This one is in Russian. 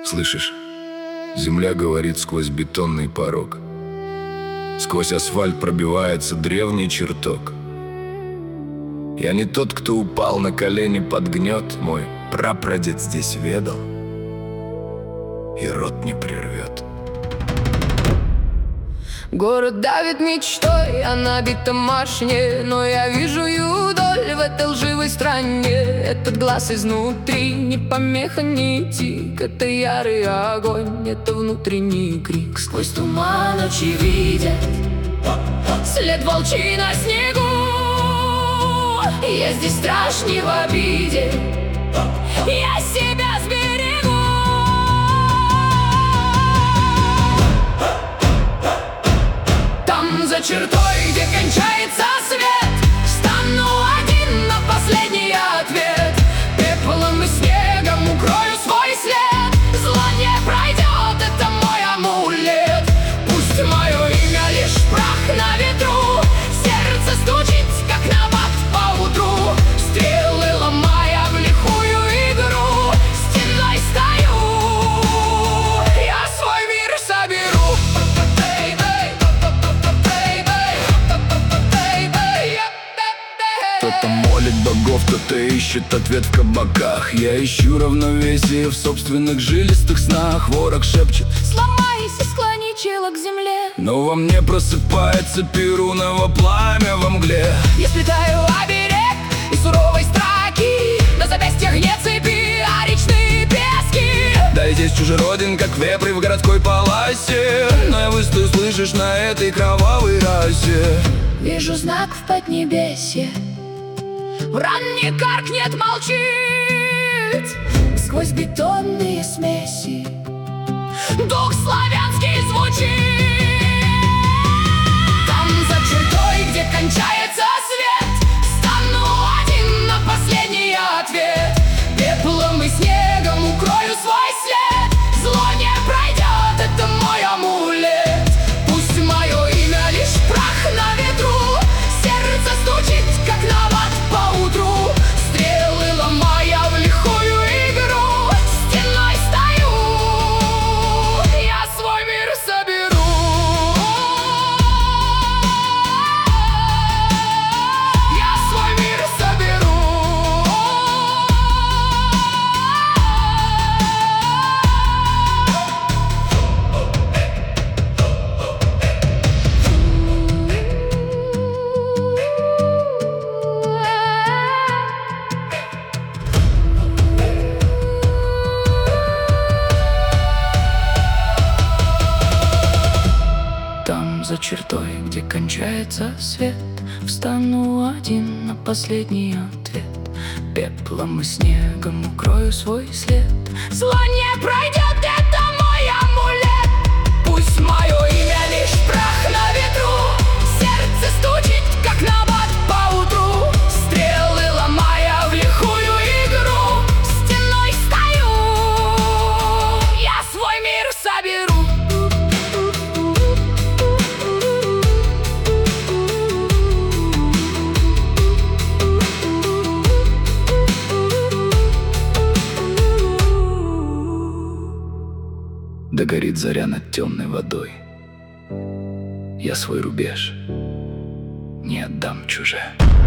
Слышишь? Земля говорит сквозь бетонный порог. Сквозь асфальт пробивается древний чертог. Я не тот, кто упал на колени под гнет. Мой прапрадед здесь ведал, и рот не прервет. Город давит мечтой о набитом маршне, но я вижу юдоль в этой лживой стране. Этот глаз изнутри не помеха, не тик. Это ярый огонь, это внутренний крик. Сквозь туман очи видят след волчий на снегу. Я здесь страж не в обиде, я себя сберегу. Там за чертой, где кончается свет, встану один на последний ответ. Пеплом и снегом укрою свой след. Зло не пройдет, это мой амулет. Пусть мое имя лишь прах на ветру. Сердце стучит, как набат по утру. Стрелы ломая в лихую игру, стеной стою, я свой мир соберу. Кто-то молит богов, кто-то ищет ответ в кабаках. Я ищу равновесие в собственных жилистых снах. Ворог шепчет: сломайся, склони чело к земле. но во мне просыпается перуново пламя во мгле. Я сплетаю оберег из суровой строки. На запястьях нет цепи, а речные пески. Да и здесь чужероден, как вепрь в городской паласе. Но я выстою, слышишь, на этой кровавой расе. Вижу знак в поднебесье, вран не каркнет, молчит. Сквозь бетонные смеси дух славянский звучит. Там за чертой, где кончается свет, стану один на последний ответ. Пеплом и снегом укрою свой след. Зло не пройдет, это мой амулет. Пусть мое имя лишь прах на ветру. Сердце стучит, как набат по утру. Стрелы ломая в лихую игру, стеной стою, я свой мир соберу. Я свой мир соберу. Там за чертой, где кончается свет, встану один на последний ответ. Пеплом и снегом укрою свой след. Зло не пройдет, это мой амулет. Пусть мое имя лишь прах на ветру. Сердце стучит, как набат по утру. Стрелы ломая в лихую игру, стеной стою, я свой мир соберу. Да горит заря над темной водой. Я свой рубеж не отдам чуже.